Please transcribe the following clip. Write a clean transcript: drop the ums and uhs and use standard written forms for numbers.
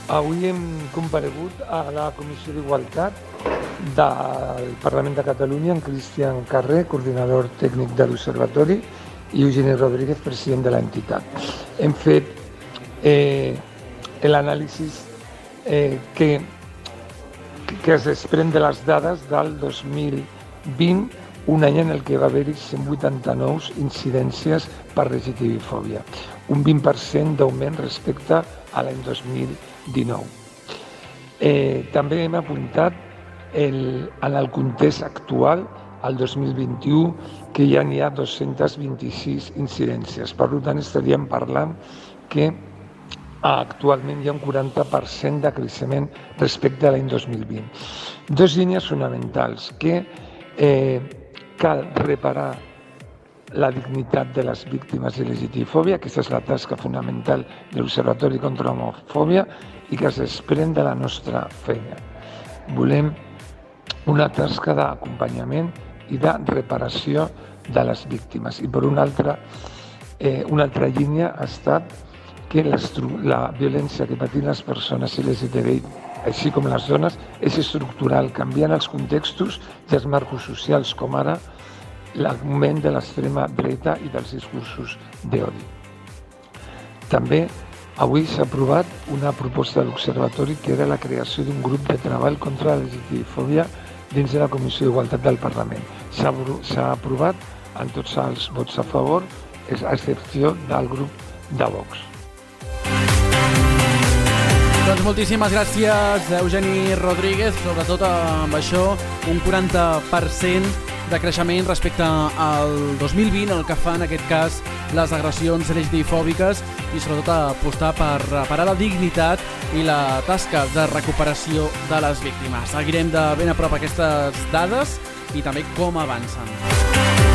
Avui hem comparegut a la Comissió d'Igualtat del Parlament de Catalunya, en Cristian Carrer, coordinador tècnic de l'Observatori, i Eugeni Rodríguez, president de l'entitat. Hem fet l'anàlisi que es desprèn de les dades del 2020, un any en el que va haver-hi 189 incidències per LGTBI-fòbia, un 20% d'augment respecte a l'any 2019. També hem apuntat en el context actual, al 2021, que ja n'hi ha 226 incidències. Per tant, estaríem parlant que actualment hi ha un 40% de creixement respecte a l'any 2020. Dos línies fonamentals, que cal reparar la dignitat de les víctimes de LGTBI-fòbia, aquesta és la tasca fonamental de l'Observatori contra l'Homofòbia i que es desprèn de la nostra feina. Volem una tasca d'acompanyament i de reparació de les víctimes. I per una altra línia ha estat que la violència que patien les persones LGTBI, així com les dones, és estructural, canviant els contextos i els marcos socials, com ara l'augment de l'extrema dreta i dels discursos d'odi. També avui s'ha aprovat una proposta de l'Observatori que era la creació d'un grup de treball contra la LGTBI-fòbia dins de la Comissió d'Igualtat del Parlament. S'ha aprovat amb tots els vots a favor, a excepció del grup de Vox. Doncs moltíssimes gràcies, Eugeni Rodríguez, sobretot amb això, un 40% de creixement respecte al 2020, el que fa en aquest cas les agressions LGTBI-fòbiques i sobretot apostar per reparar la dignitat i la tasca de recuperació de les víctimes. Seguirem de ben a prop aquestes dades i també com avancen.